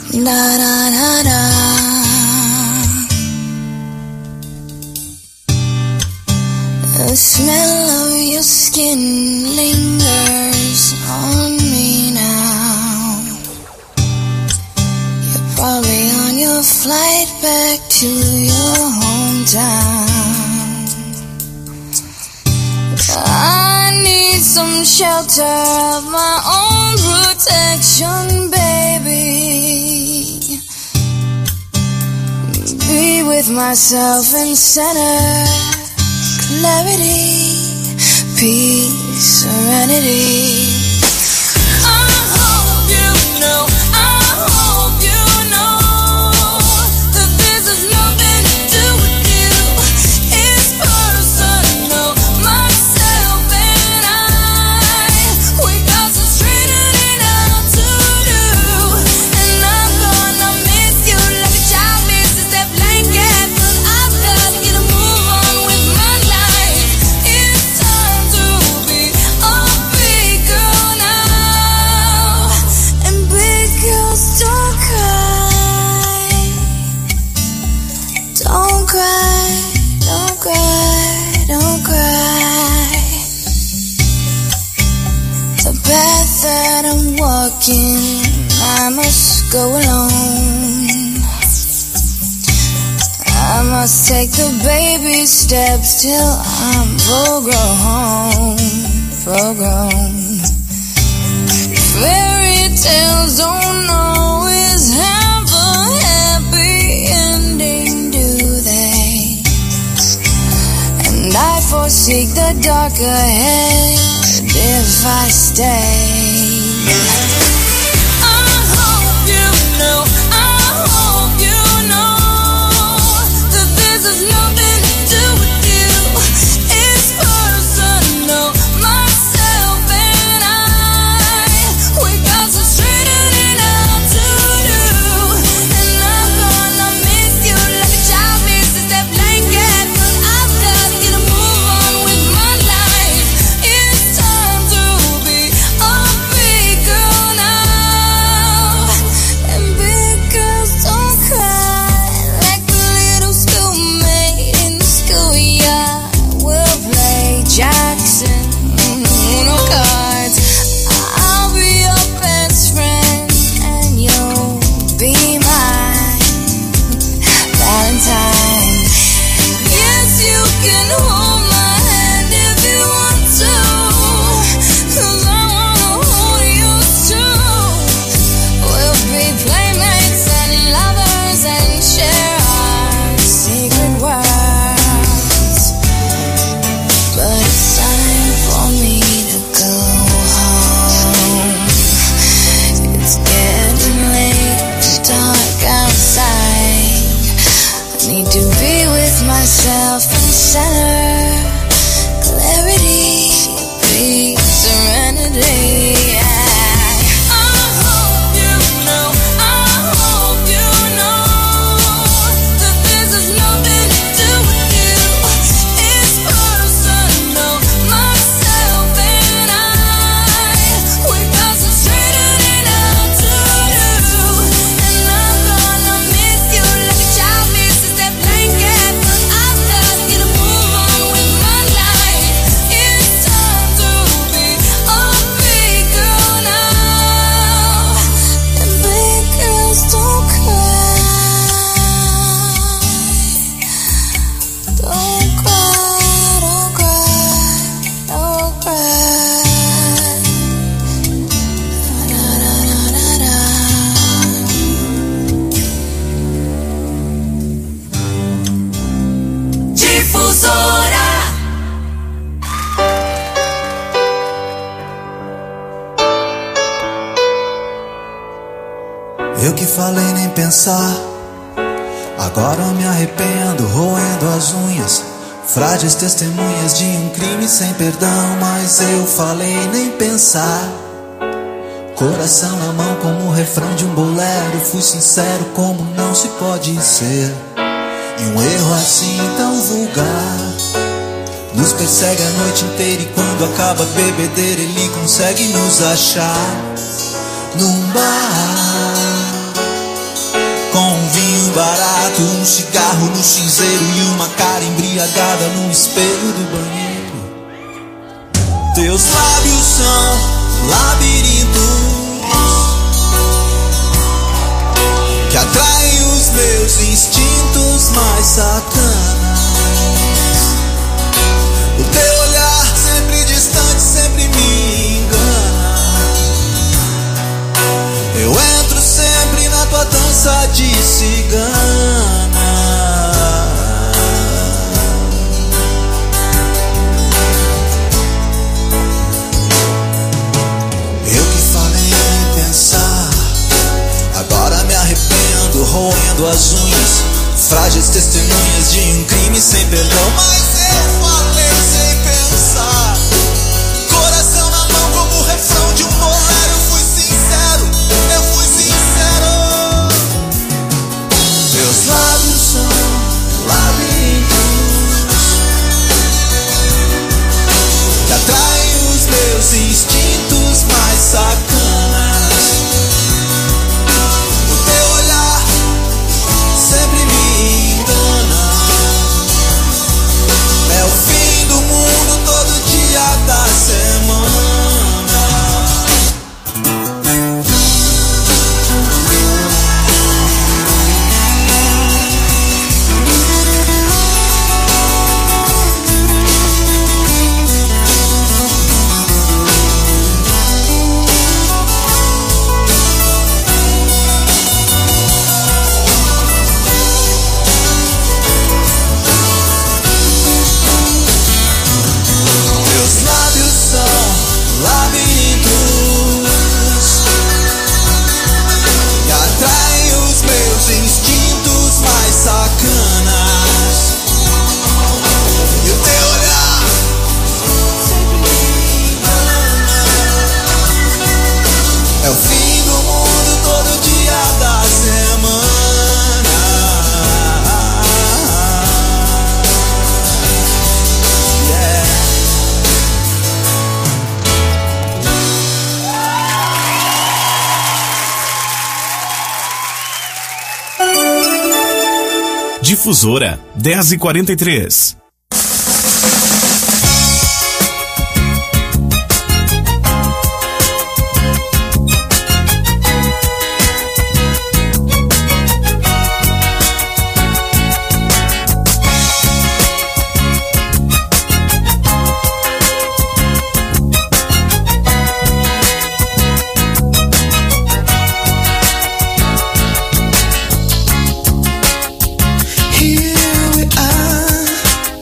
Da da da da. The smell of your skin lingers on me now. You're probably on your flight back to your hometown. I need some shelter of my own protection, baby. Be with myself in center, clarity, peace, serenity. That I'm walking, I must go alone. I must take the baby steps till I'm full grown. Fairy tales don't always have a happy ending, do they? And I forsake the dark ahead if I stay. Eu que falei nem pensar, agora me arrependo, roendo as unhas. Frágeis testemunhas de um crime sem perdão, mas eu falei nem pensar. Coração na mão como o refrão de um bolero, fui sincero como não se pode ser. E um erro assim tão vulgar nos persegue a noite inteira, e quando acaba a bebedeira ele consegue nos achar num bar. quarto, um cigarro no cinzeiro e uma cara embriagada no espelho do banheiro. Teus lábios são labirintos que atraem os meus instintos mais sacanas. O teu olhar sempre distante, sempre me engana. Eu entro sempre na tua dança de cigana. Eu que falei em pensar, agora me arrependo, roendo as unhas, frágeis testemunhas de um crime sem perdão. Mas eu falei sem pensar, coração na mão como o refrão de um bolero. Eu fui sincero, eu fui sincero. Meus lábios são labirintos que atraem os meus instintos mais sacanas. O teu olhar sempre me engana. É o fim do mundo todo dia da semana. Meus lábios são labirintos que atraem os meus instintos mais sacanas. E o teu olhar sempre me engana. É o fim do mundo todo dia da semana. Yeah. Difusora 10h43. Here we are,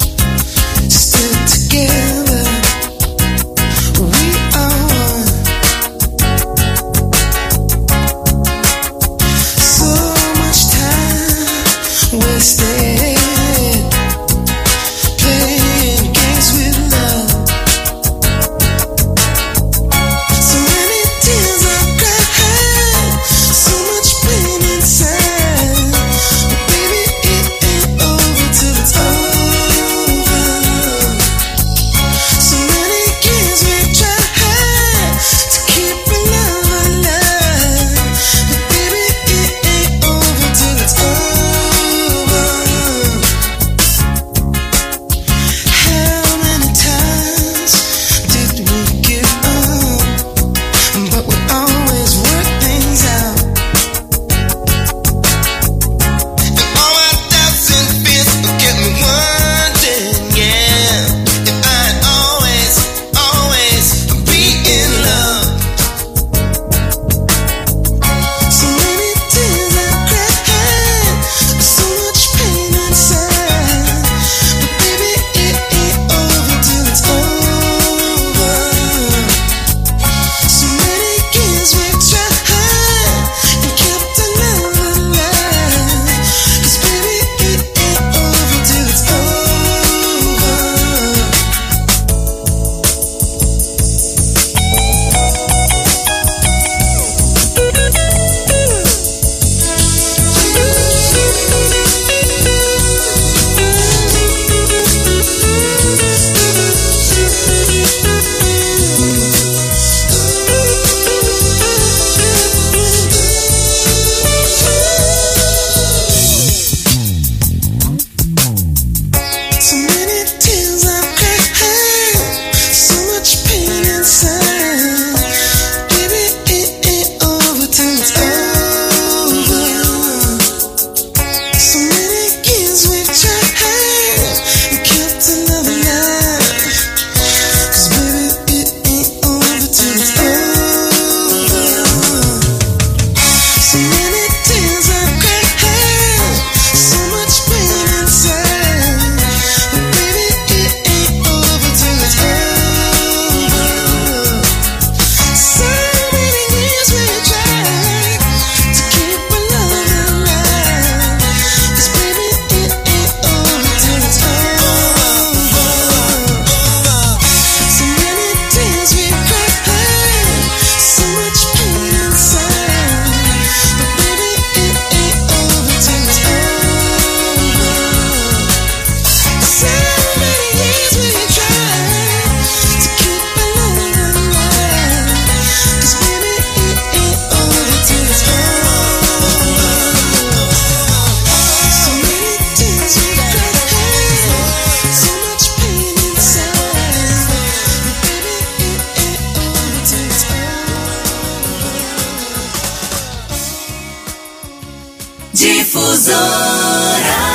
Difusora.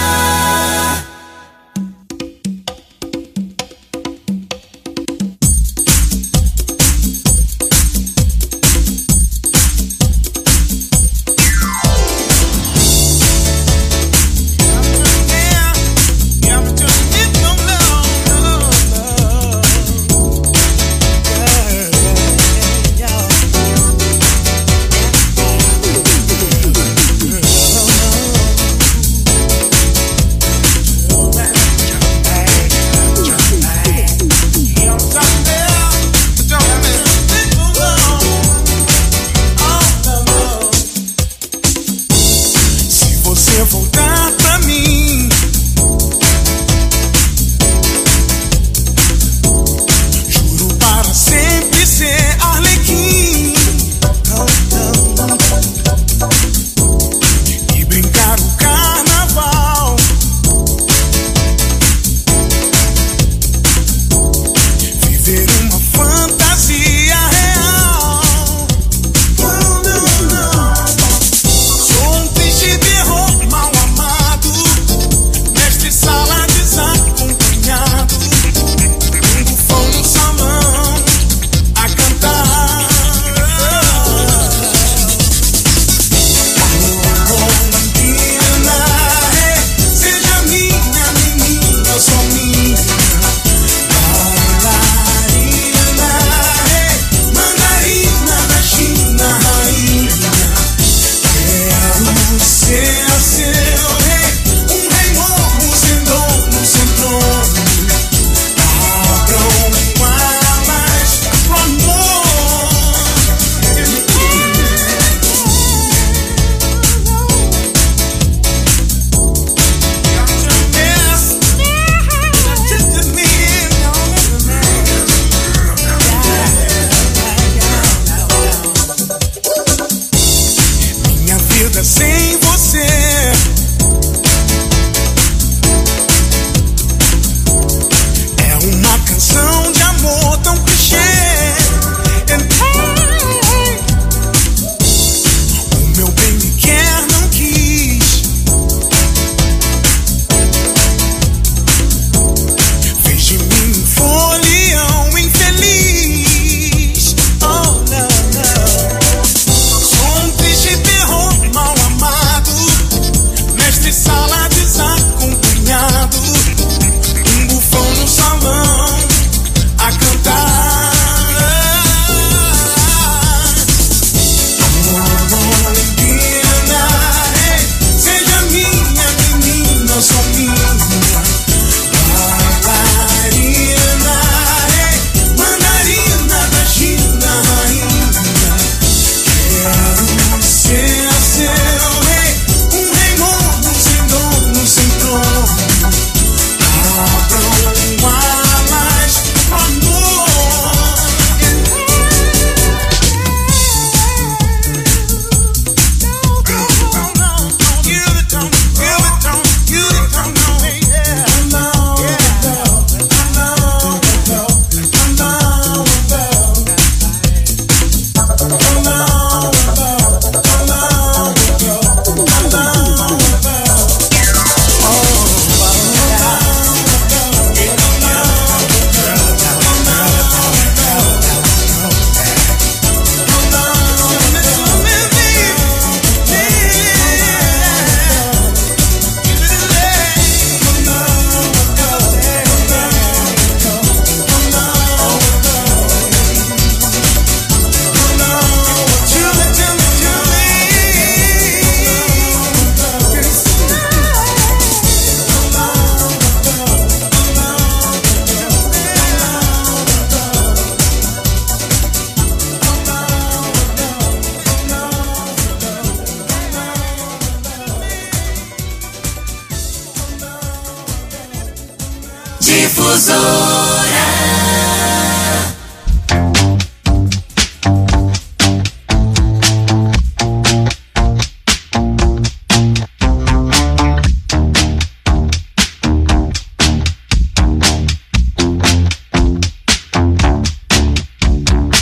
Difusora.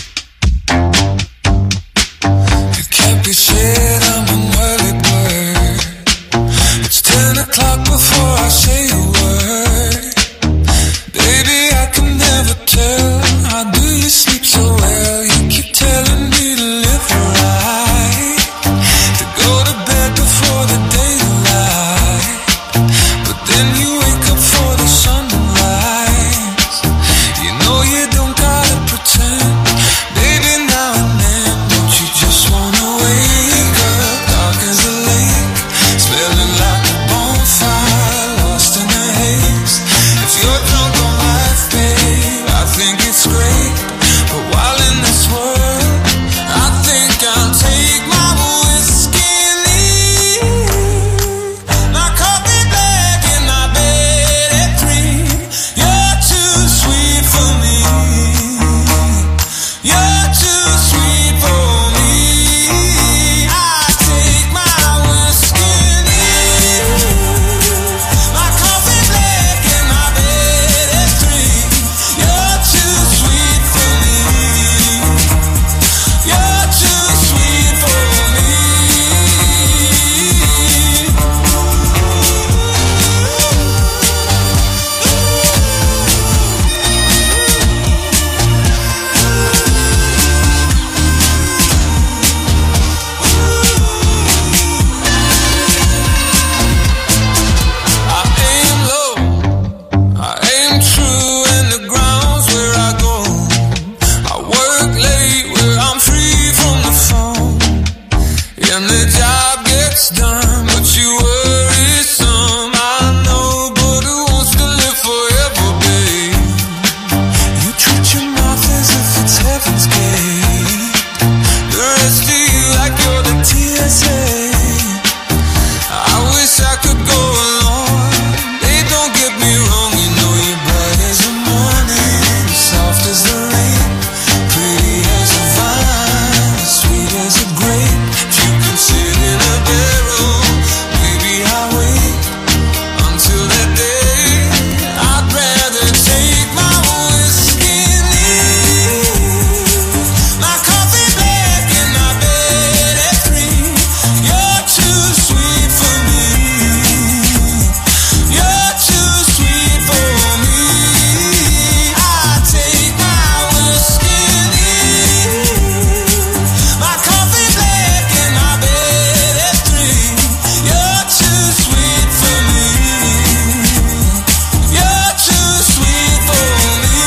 It can't be said I'm an early bird. it's done, but you worry some. I know, but who wants to live forever, babe? You treat your mouth as if it's heaven's gate. The rest of you like you're the TSA. I wish I could go along. They don't get me wrong, you know you're bright as the morning, soft as the rain, pretty as a vine, sweet as a grape. You can sit in a barrel, maybe I'll wait until that day. I'd rather take my whiskey and leave my coffee black and my bed at 3. You're too sweet for me. You're too sweet for me. I take my whiskey and leave my coffee black and my bed at 3. You're too sweet for me. You're too sweet for me.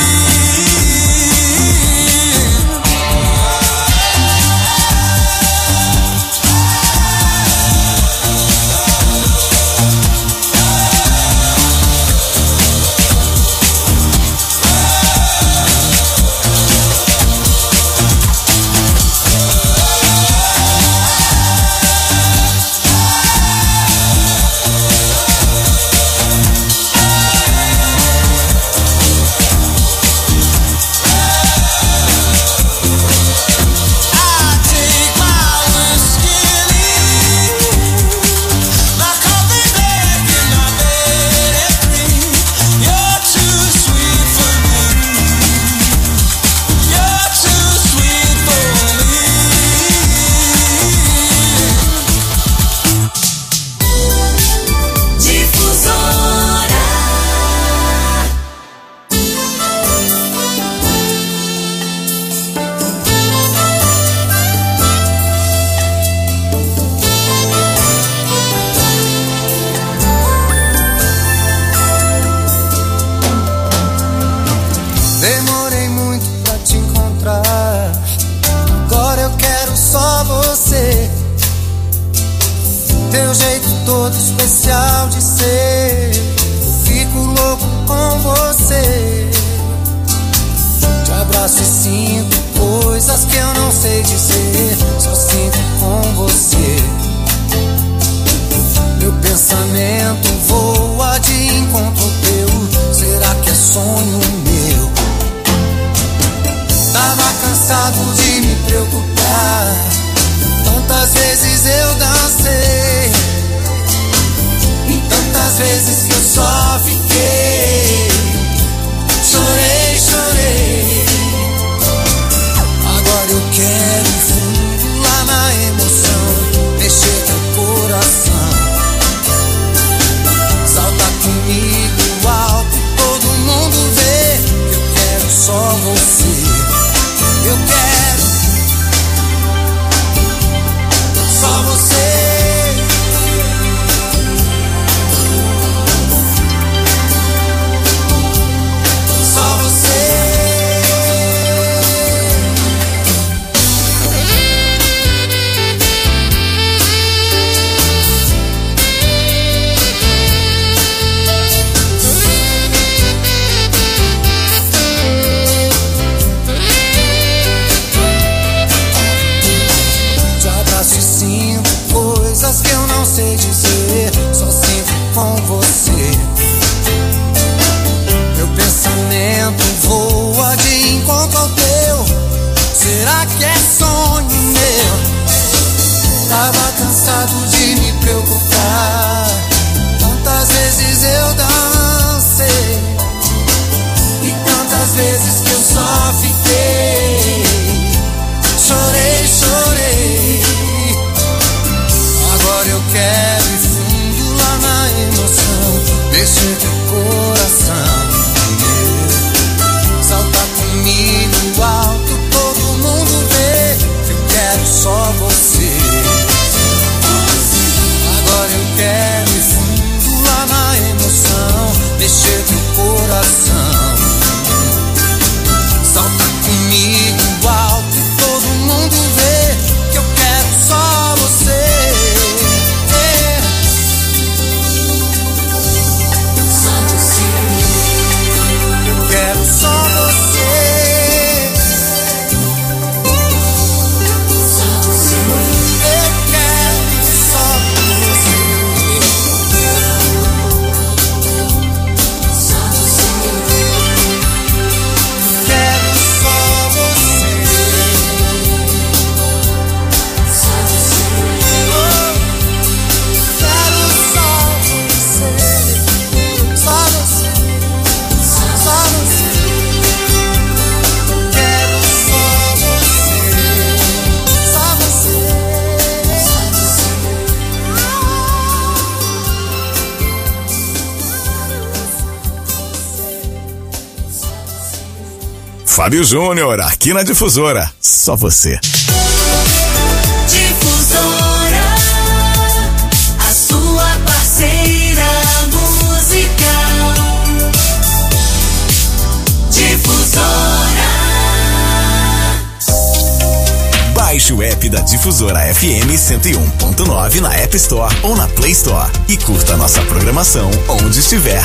I take my whiskey and leave my coffee black and my bed at 3. You're too sweet for me. You're too sweet for me. Difusora. Demorei muito pra te encontrar. Agora eu quero só você. Teu jeito todo especial de ser. Eu fico louco com você. Te abraço e sinto coisas que eu não sei dizer. Só sinto com você. Meu pensamento voa de encontro ao teu. Será que é sonho meu? Tava cansado de me preocupar. Tantas vezes eu dancei e tantas vezes que eu só fiquei. Chorei, chorei. Agora eu quero ir fundo lá na emoção, mexer teu coração. Salta comigo alto, todo mundo vê. Eu quero só você. Eu quero só você. Só você. Te abraço e sinto coisas que eu não sei dizer. Só sinto com você. Meu pensamento voa de encontro ao teu. Será que é sonho meu? Tava cansado de me preocupar. Tantas vezes eu dancei e tantas vezes que eu só fiquei. Chorei, chorei. Agora eu quero ir fundo lá na emoção, mexer teu coração. Salta comigo alto, todo mundo vê. Eu quero só você. Agora eu quero ir fundo lá na emoção, mexer teu coração. Salta comigo alto, todo mundo vê que eu quero só você. Fábio Júnior, aqui na Difusora. Só você. Difusora, a sua parceira musical. Difusora. Baixe o app da Difusora FM 101.9 na App Store ou na Play Store e curta a nossa programação onde estiver.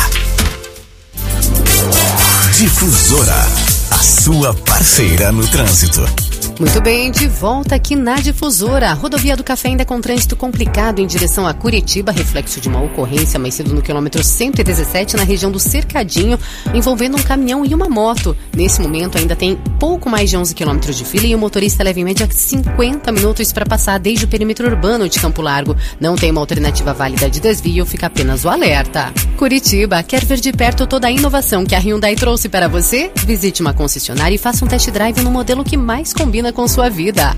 Difusora, a sua parceira no trânsito. Muito bem, de volta aqui na Difusora. A Rodovia do Café ainda com trânsito complicado em direção a Curitiba, reflexo de uma ocorrência mais cedo no quilômetro 117 na região do Cercadinho, envolvendo um caminhão e uma moto. Nesse momento ainda tem pouco mais de 11 quilômetros de fila e o motorista leva em média 50 minutos para passar desde o perímetro urbano de Campo Largo. Não tem uma alternativa válida de desvio, fica apenas o alerta. Curitiba, quer ver de perto toda a inovação que a Hyundai trouxe para você? Visite uma concessionária e faça um test drive no modelo que mais combina com sua vida.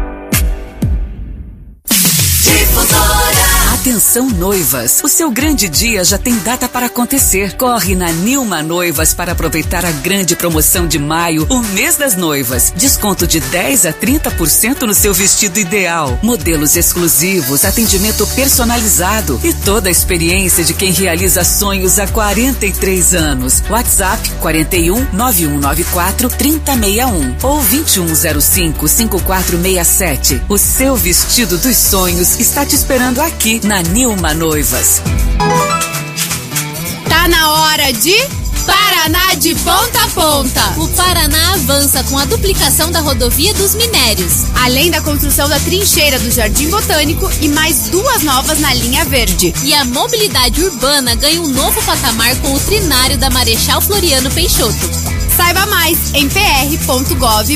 Atenção noivas, o seu grande dia já tem data para acontecer. Corre na Nilma Noivas para aproveitar a grande promoção de maio, o mês das noivas. Desconto de 10 a 30% no seu vestido ideal. Modelos exclusivos, atendimento personalizado e toda a experiência de quem realiza sonhos há 43 anos. WhatsApp 41 9194 3061 ou 2105 5467. O seu vestido dos sonhos está te esperando aqui na Nilma Noivas. Tá na hora de Paraná de ponta a ponta. O Paraná avança com a duplicação da rodovia dos Minérios, além da construção da trincheira do Jardim Botânico e mais 2 novas na linha verde. E a mobilidade urbana ganha um novo patamar com o trinário da Marechal Floriano Peixoto. Saiba mais em pr.gov.br.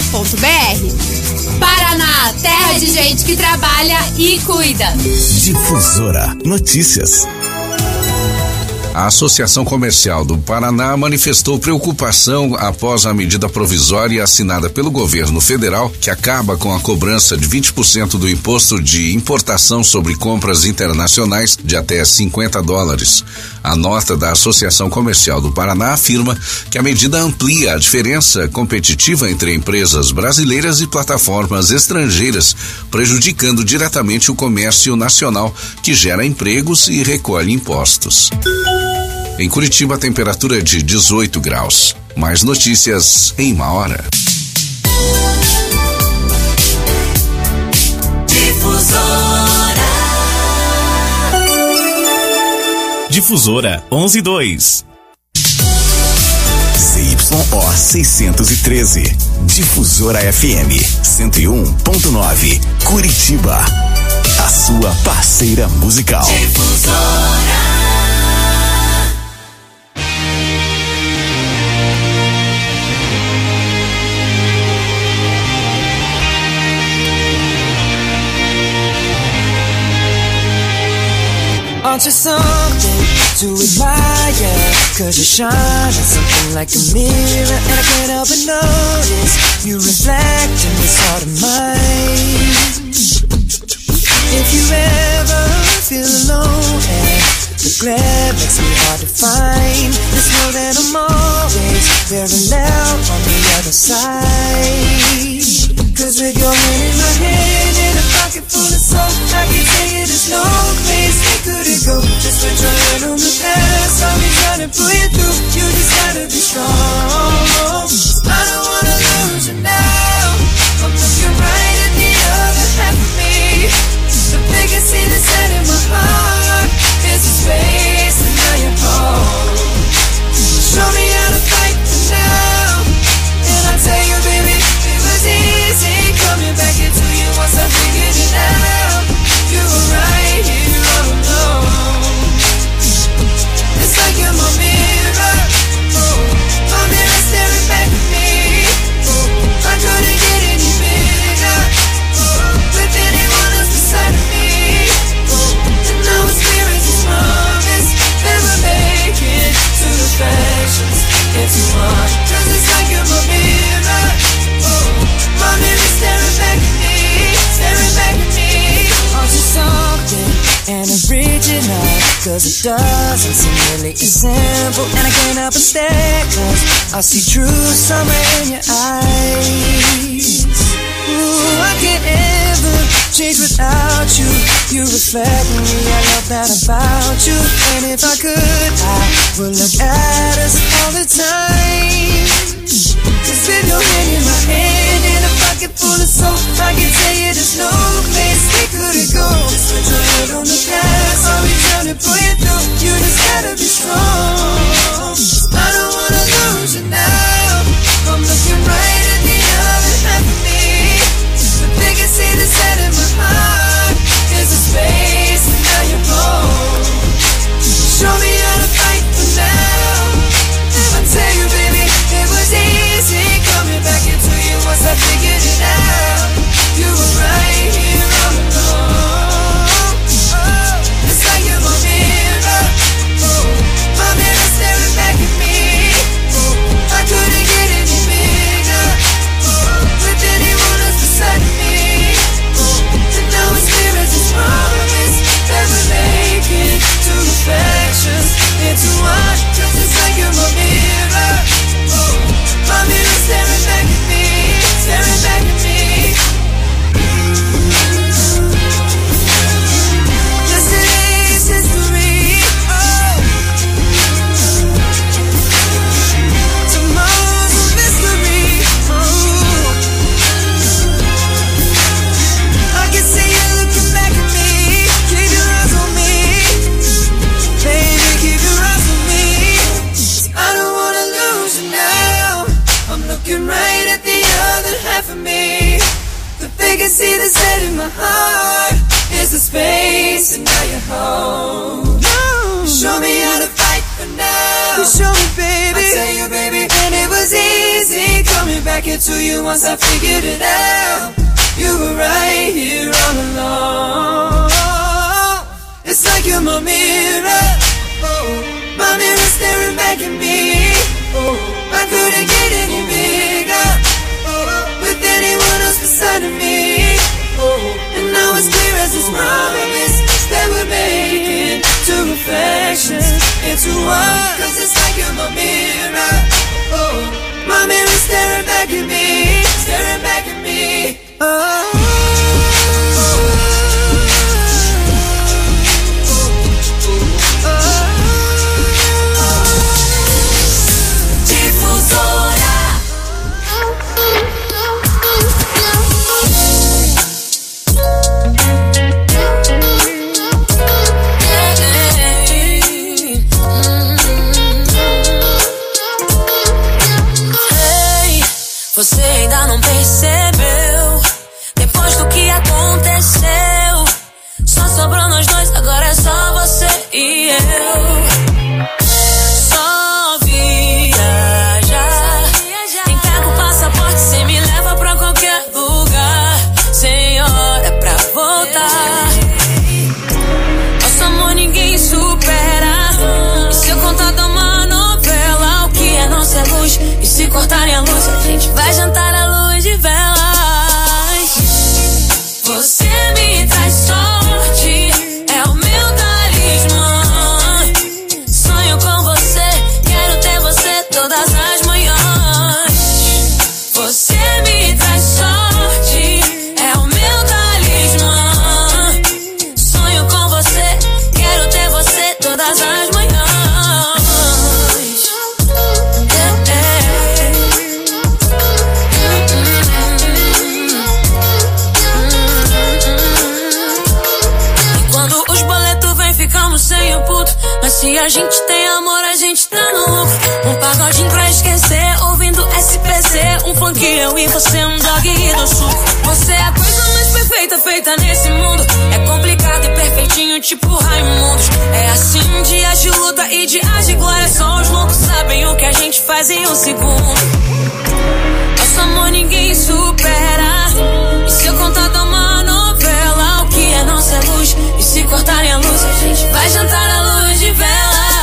Paraná, terra de gente que trabalha e cuida. Difusora Notícias. A Associação Comercial do Paraná manifestou preocupação após a medida provisória assinada pelo governo federal que acaba com a cobrança de 20% do imposto de importação sobre compras internacionais de até $50. A nota da Associação Comercial do Paraná afirma que a medida amplia a diferença competitiva entre empresas brasileiras e plataformas estrangeiras, prejudicando diretamente o comércio nacional, que gera empregos e recolhe impostos. Em Curitiba, a temperatura é de 18 graus. Mais notícias em 1 hora. Difusora 112. CYO 613. Difusora FM 101.9. Curitiba. A sua parceira musical. Difusora. Aren't you something to admire? Cause you shine on something like a mirror, and I can't help but notice you reflect in this heart of mine. If you ever feel alone and the glare makes me hard to find, just know that I'm always parallel on the other side. Cause with your hand in my hand and a pocket full of soap, I can tell you there's no place we couldn't go. Just put your hand on the past, I'll be trying to pull you through. You just gotta be strong. I don't wanna lose you now. I'm looking right at the other half of me. The biggest sea that's set in my heart is a space and now you're home. Show me how to fight for now, and I'll tell you, baby, it was easy coming back into you once I figured it out. You were right here all alone. It's like you're my mirror. hate you now, cause it doesn't seem really as simple. And I can't help but stare, cause I see true summer in your eyes. Ooh, I can't ever change without you. You reflect me, I love that about you. And if I could, I would look at us all the time. Cause with your hand in my hand and a pocket full of soap, I can tell you there's no place we couldn't go. Just put your head on the past, I'll be trying to pull you through. You just gotta be strong. I don't wanna lose you now. I'm looking right at the other half of me. But they can see the set in my heart. There's a space and now you're gone. Show me how to fight for now. I tell you, baby, it was easy coming back into you once I figured it out. You were right here all along. Oh, it's like you're my mirror. Oh, my mirror staring back at me. Oh, I couldn't get any bigger. Oh, with anyone else beside me. Oh, and now it's clear as this promise that we're making two reflections into one. Cause it's like you're my mirror. Oh, my mirror staring back at me, staring back at me. Yesterday's history. Oh, tomorrow's a mystery. Oh, I can see you looking back at me. Keep your eyes on me, baby, keep your eyes on me. I don't wanna lose you now. I'm looking right at the other half of me. But they can see the set in my heart. There's a space and now you're home. You show me how to fight for now. You show me, baby. I tell you, baby, and it was easy coming back into you once I figured it out. You were right here all along. It's like you're my mirror. Oh, my mirror staring back at me. Oh, I couldn't get any bigger. Oh, with anyone else beside of me. Oh, and now it's clear as this promise that we're making two reflections into one. Cause it's like you're my mirror. Oh, my mirror staring back at me, staring back at me. Você ainda não percebeu? Depois do que aconteceu, só sobrou nós dois, agora é só você e eu. Só viajar. Entrega o passaporte, cê me leva pra qualquer lugar. Sem hora pra voltar. Nosso amor ninguém supera. E se eu contar de uma novela, o que é nossa luz? E se cortarem a luz, a gente vai jantar à luz de velas. Você me traz sorte, é o meu talismã. Sonho com você, quero ter você todas as manhãs. Você me traz sorte, é o meu talismã. Sonho com você, quero ter você todas as manhãs. Sem o puto, mas se a gente tem amor, a gente tá no lucro. Um pagodinho pra esquecer, ouvindo SPC. Um funk eu e você, um dog do suco. Você é a coisa mais perfeita feita nesse mundo. É complicado e perfeitinho, tipo Raimundos. É assim, dias de luta e dias de glória. Só os loucos sabem o que a gente faz em um segundo. Nosso amor ninguém supera. E se eu contar de uma novela, o que é nossa luz? E se cortarem a luz, a gente vai jantar à luz de velas.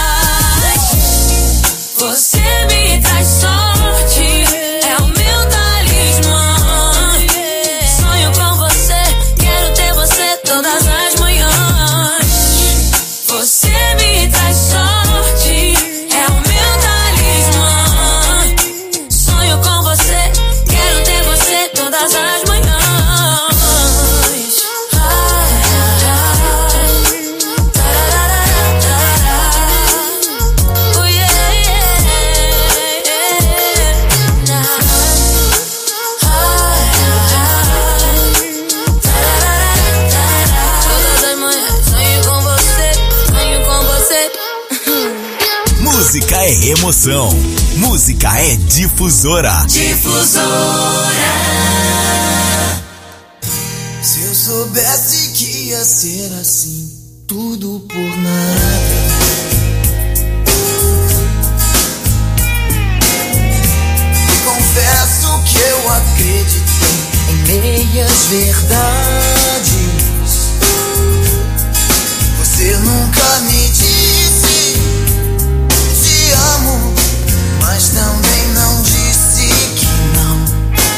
Você me traz sorte, é o meu talismã. Sonho com você, quero ter você todas as manhãs. Música é emoção. Música é Difusora. Difusora. Se eu soubesse que ia ser assim, tudo por nada. E confesso que eu acreditei em meias verdades. Você nunca me disse te amo, mas também não disse que não.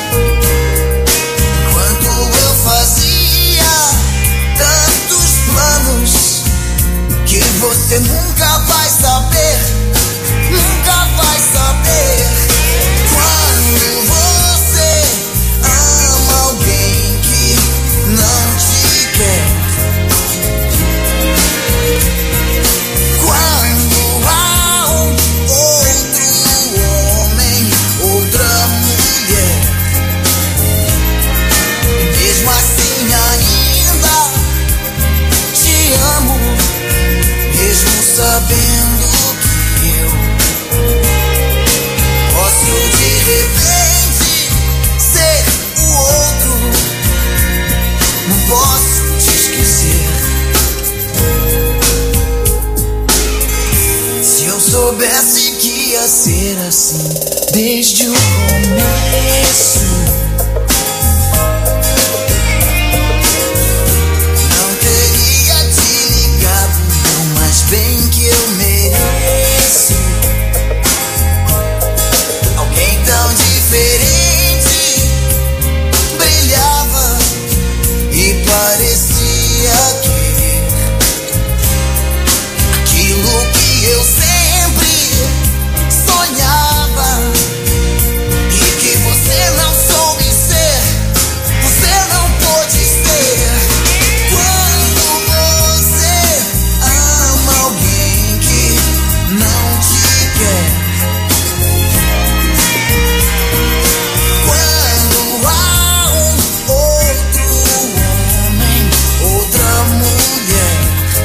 Enquanto eu fazia tantos planos que você nunca vai saber, nunca vai saber. Quando você ama alguém que não te quer, quando há um outro homem, outra mulher, mesmo assim ainda te amo, mesmo sabendo que eu posso de repente ser o outro. Não posso te esquecer. Se eu soubesse que ia ser assim desde o começo, não teria te ligado, não, mas bem que eu mereço alguém tão diferente. Brilhava e parecia querer aquilo que eu sempre sonhava e que você não soube ser, você não pôde ser. Quando você ama alguém que não te quer, quando há um outro homem, outra mulher,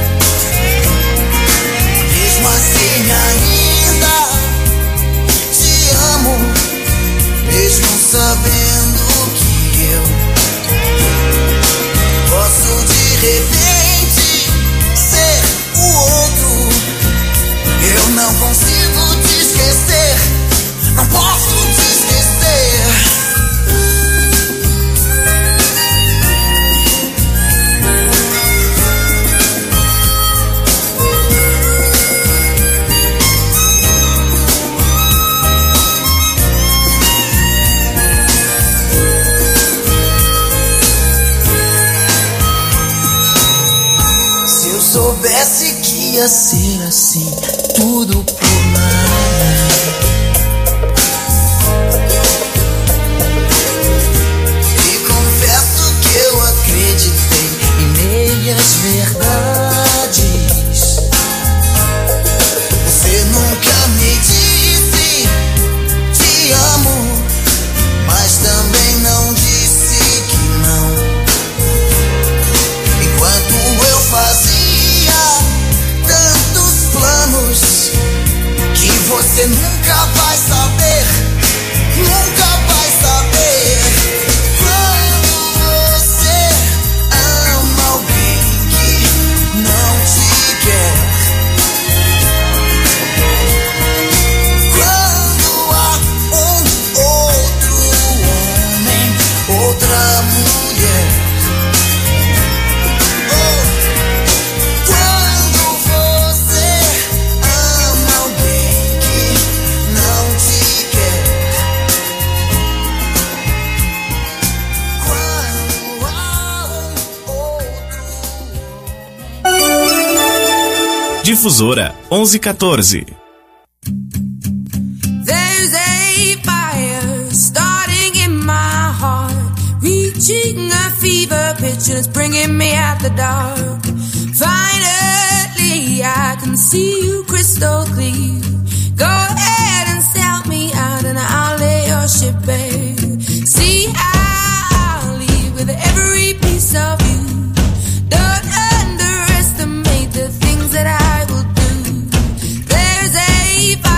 mesmo assim ainda te amo, mesmo sabendo que eu posso de repente ser o outro. Eu não consigo te esquecer, não posso te esquecer. Se eu soubesse que ia ser assim, tudo por nada. E confesso que eu acreditei em meias verdades. Você nunca me disse te amo, mas também não disse que não. Enquanto eu fazia tantos planos que você nunca vai saber, nunca vai saber. Quando você ama alguém que não te quer, quando há um outro homem, outra mulher, quando você ama alguém que não te quer, quando há um outro homem. Difusora 1114. There's a fire starting in my heart, reaching a fever pitch and it's bringing me out the dark. Finally I can see you crystal clear. Go ahead and sell me out and I'll lay your ship bare. See, I'll leave with every piece of you. Don't underestimate the things that I will do. There's a fire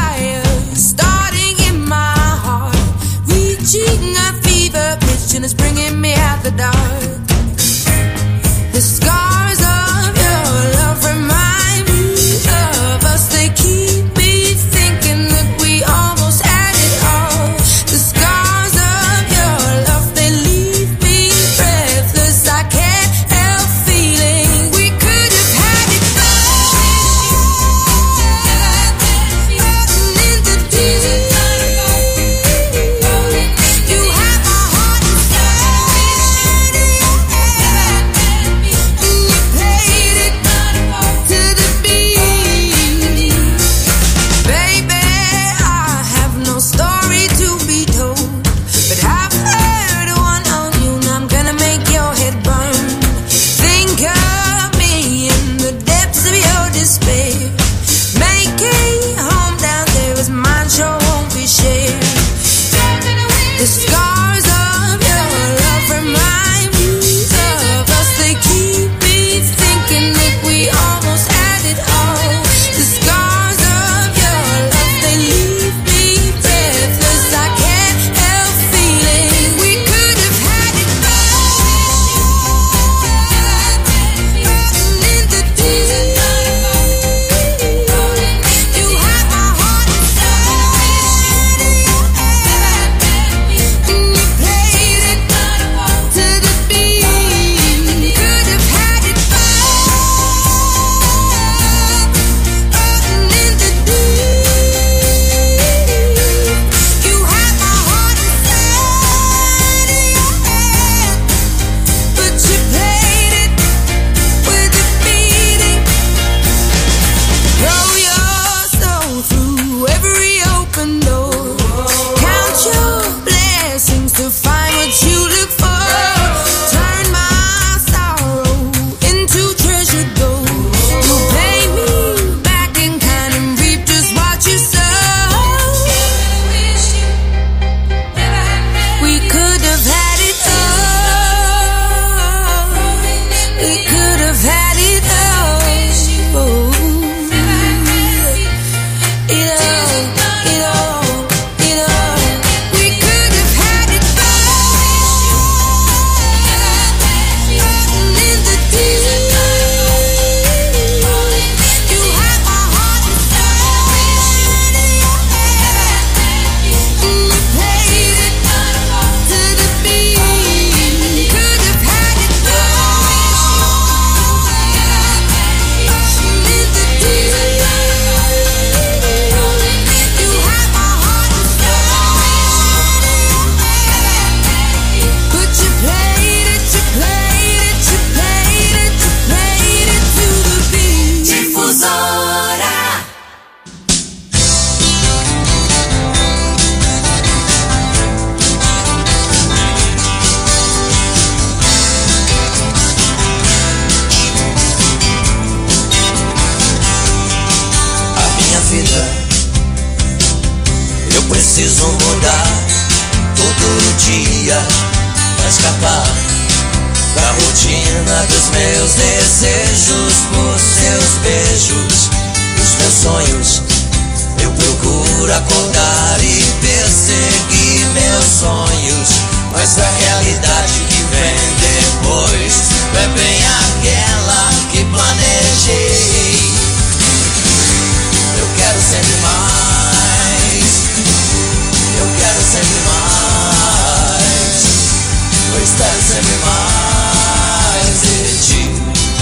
preciso mudar todo dia pra escapar da rotina dos meus desejos por seus beijos. Os meus sonhos, eu procuro acordar e perseguir meus sonhos, mas a realidade que vem depois não é bem aquela que planejei. Eu quero sempre mais, eu quero sempre mais, eu espero sempre mais de ti.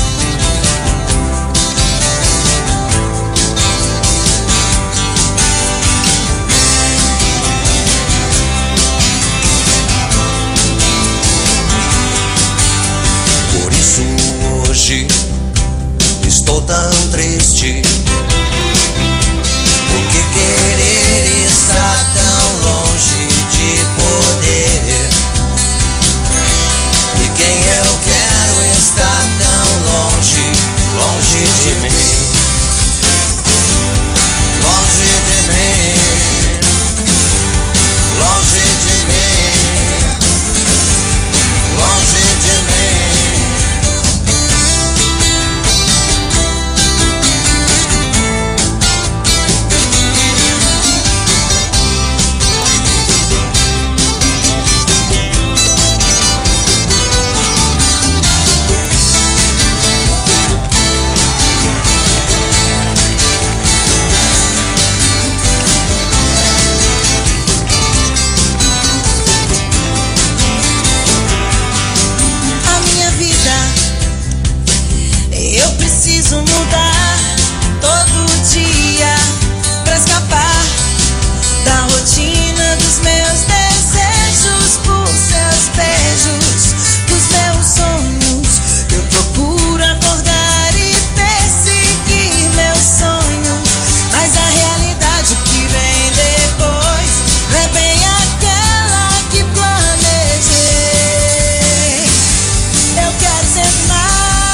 Por isso hoje estou tão triste, porque querer está tão longe de poder, e quem eu quero está tão longe, longe de mim, longe de mim, longe de mim, longe de mim. Eu preciso mudar todo dia pra escapar da rotina dos meus desejos por seus beijos, dos meus sonhos. Eu procuro acordar e perseguir meus sonhos, mas a realidade que vem depois não é bem aquela que planejei. Eu quero sempre mais,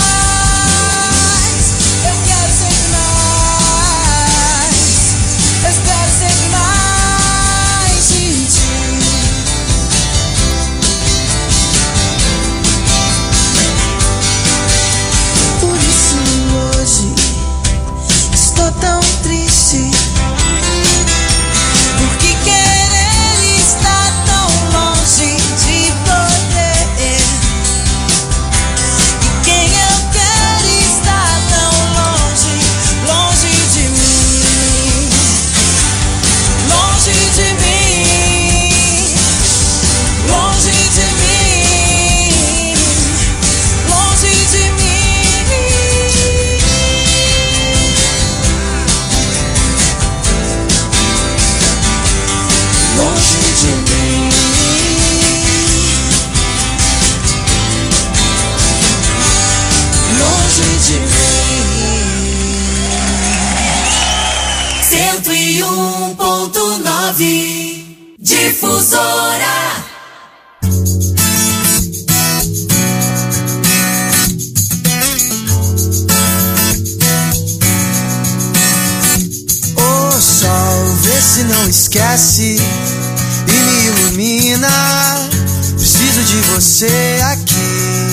tão triste, porque querer está tão longe de poder, e quem eu quero está tão longe, longe de mim, longe de mim, longe de mim, longe de mim. Longe de mim, longe de mim. 101.9 Difusora. O sol, vê se não esquece e me ilumina. Preciso de você aqui.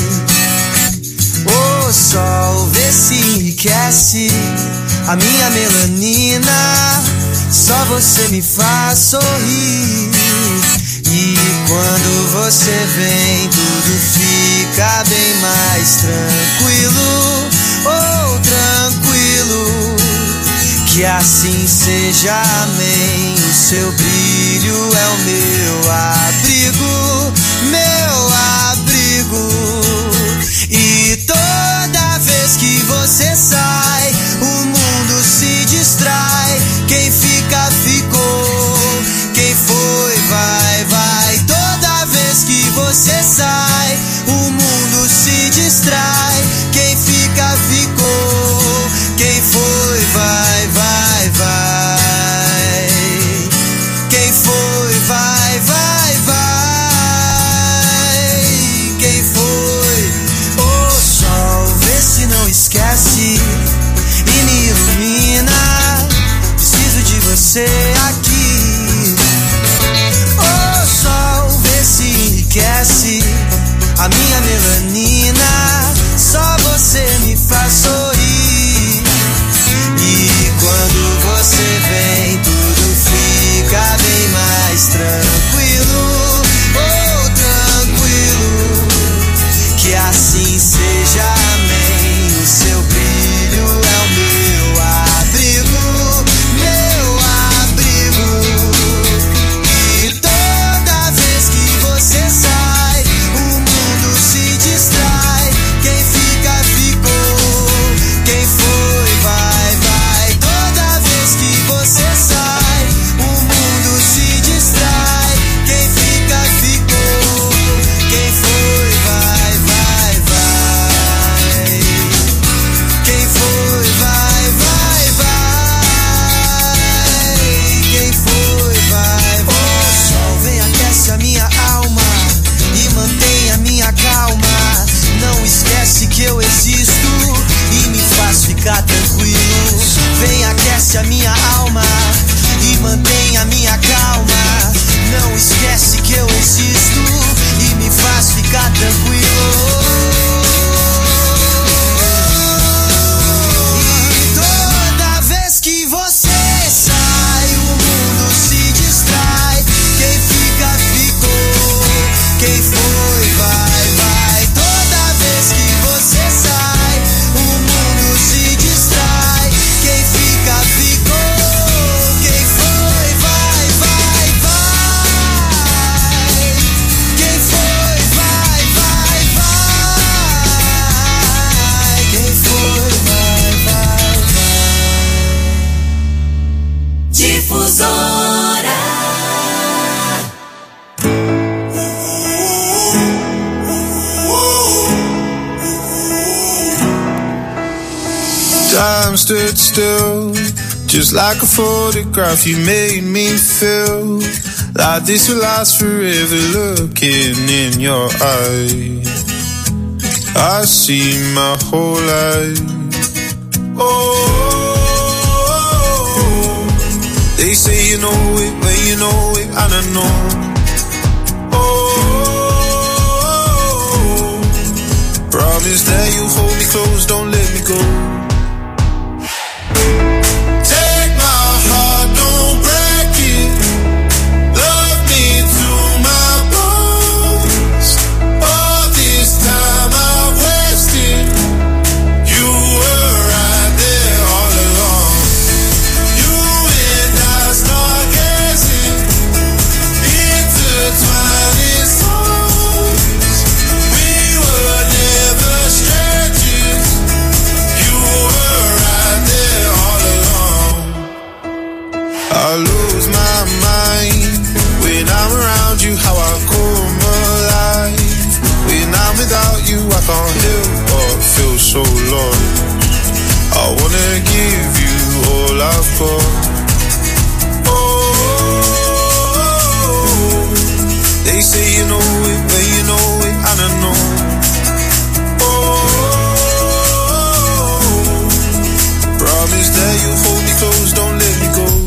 O sol, vê se enriquece a minha melanina. Só você me faz sorrir, e quando você vem tudo fica bem mais tranquilo. Oh, tranquilo. Que assim seja, amém. O seu brilho é o meu abrigo, meu abrigo. E toda vez que você sai, o mundo se distrai. Quem fica, ficou. Quem foi, vai, vai. Toda vez que você sai, o mundo se distrai. Quem fica, ficou. Quem foi, vai, vai, vai. Quem foi, vai, vai, vai. Quem foi? O sol, vê se não esquece aquece a minha alma e mantém a minha calma. Não esquece que eu existo e me faz ficar tranquilo. E toda vez que você sai, o mundo se distrai. Quem fica, ficou. Quem foi, vai, vai. Toda vez que você sai, o mundo se distrai. Quem fica, ficou. Quem foi, vai, vai, vai. Quem foi, vai, vai, vai. Quem foi, vai, vai, vai. Difusora. Time stood still, just like a photograph. You made me feel like this will last forever. Looking in your eyes, I see my whole life. Oh, they say you know it when you know it, and I know. Oh, promise that you hold me close, don't let me go. I lose my mind when I'm around you, how I come alive. When I'm without you, I can't help but feel so lost. I wanna give you all I've got. Oh, they say you know it when you know it, and I know. Oh, promise that you hold me close, don't let me go.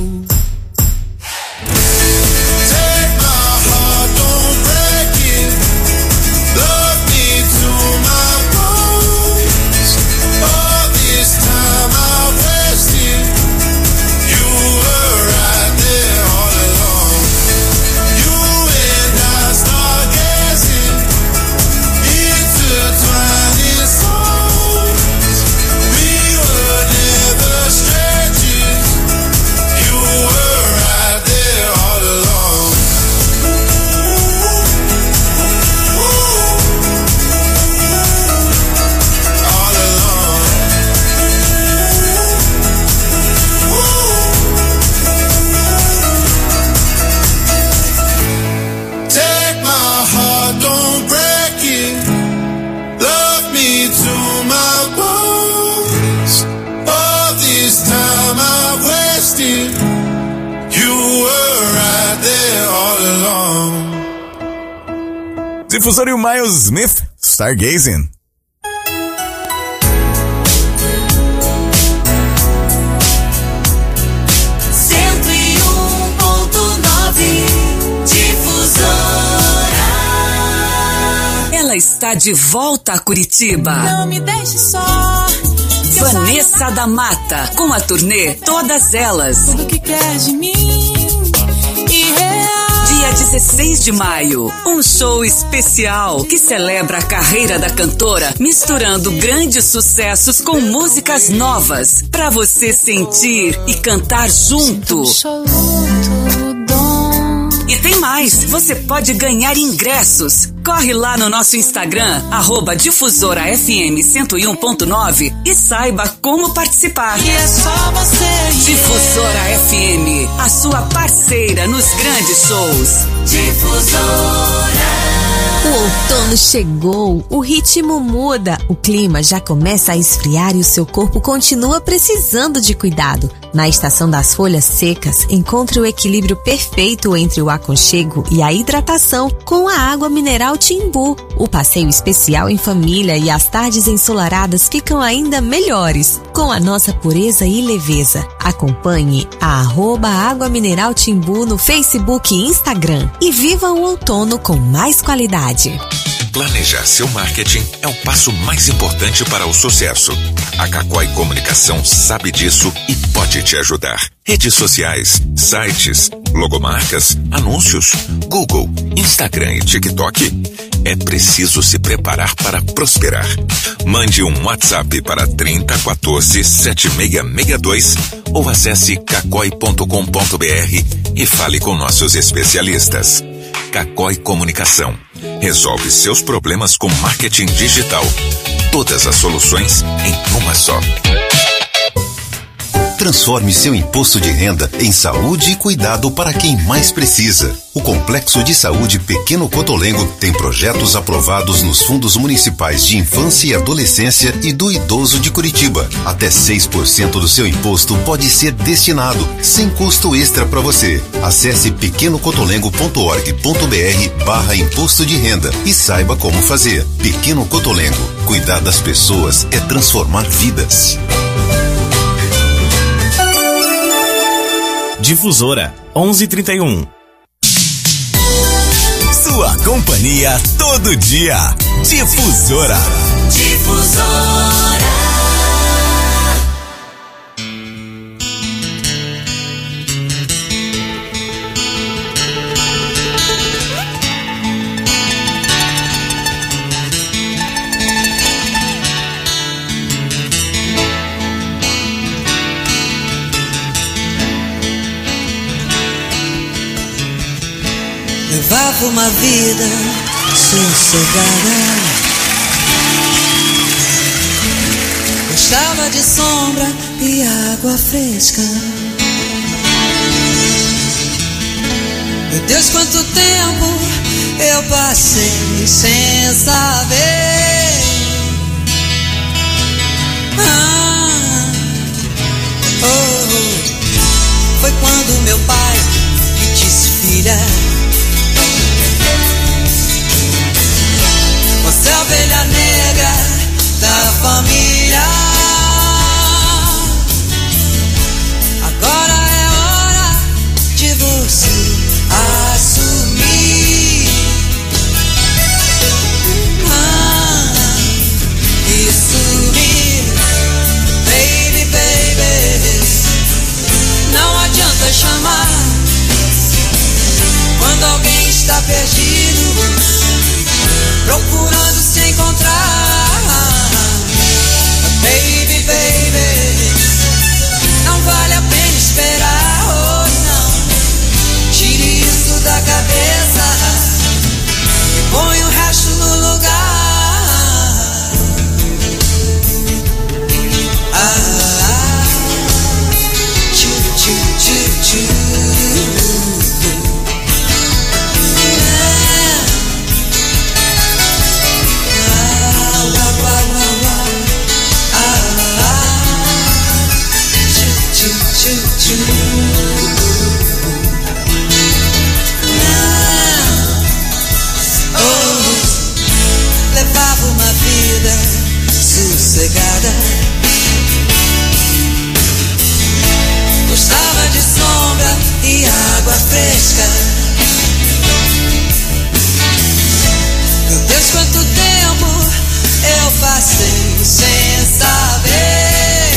Difusora e o Miles Smith, Stargazing. Ela está de volta a Curitiba. Não me deixe só. Vanessa da Mata, com a turnê Todas Elas. Tudo que quer de mim e real. Dia 16 de maio, um show especial que celebra a carreira da cantora, misturando grandes sucessos com músicas novas, pra você sentir e cantar junto. E tem mais, você pode ganhar ingressos. Corre lá no nosso Instagram, @DifusoraFM101.9 e saiba como participar. E é só você. Difusora FM, a sua parceira nos grandes shows. Difusora. O outono chegou, o ritmo muda, o clima já começa a esfriar e o seu corpo continua precisando de cuidado. Na estação das folhas secas, encontre o equilíbrio perfeito entre o aconchego e a hidratação com a água mineral Timbu. O passeio especial em família e as tardes ensolaradas ficam ainda melhores, com a nossa pureza e leveza. Acompanhe a @Água Mineral Timbu no Facebook e Instagram e viva o outono com mais qualidade. Planejar seu marketing é o passo mais importante para o sucesso. A Cacói Comunicação sabe disso e pode te ajudar. Redes sociais, sites, logomarcas, anúncios, Google, Instagram e TikTok. É preciso se preparar para prosperar. Mande um WhatsApp para 3014 7662 ou acesse cacói.com.br e fale com nossos especialistas. Cacói Comunicação. Resolve seus problemas com marketing digital. Todas as soluções em uma só. Transforme seu imposto de renda em saúde e cuidado para quem mais precisa. O Complexo de Saúde Pequeno Cotolengo tem projetos aprovados nos fundos municipais de infância e adolescência e do idoso de Curitiba. Até 6% do seu imposto pode ser destinado, sem custo extra para você. Acesse pequenocotolengo.org.br/imposto de renda e saiba como fazer. Pequeno Cotolengo. Cuidar das pessoas é transformar vidas. Difusora 1131. Sua companhia todo dia. Difusora. Difusora. Levava uma vida sossegada, gostava de sombra e água fresca. Meu Deus, quanto tempo eu passei sem saber. Foi quando meu pai me disse: filha, você é a ovelha negra da família. Agora é hora de você assumir. E sumir. Baby, baby, não adianta chamar quando alguém está perdido, procurando se encontrar. Baby, baby, não vale a pena esperar. Oh, não, tire isso da cabeça e põe o resto no lugar. Tchu, tchu, tchu, tchu. Levava uma vida sossegada, gostava de sombra e água fresca. Meu Deus, quanto tempo eu passei sem saber.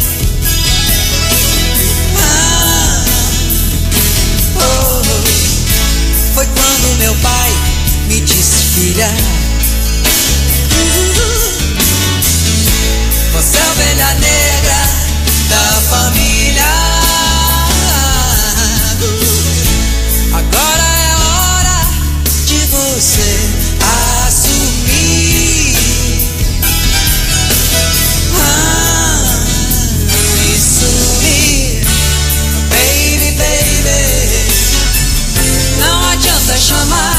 Foi quando meu pai me disse: filha, você é a ovelha negra da família. Agora é hora de você assumir. E sumir. Baby, baby, não adianta chamar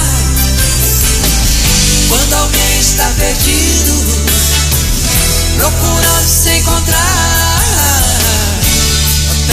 quando alguém está perdido, procurando se encontrar.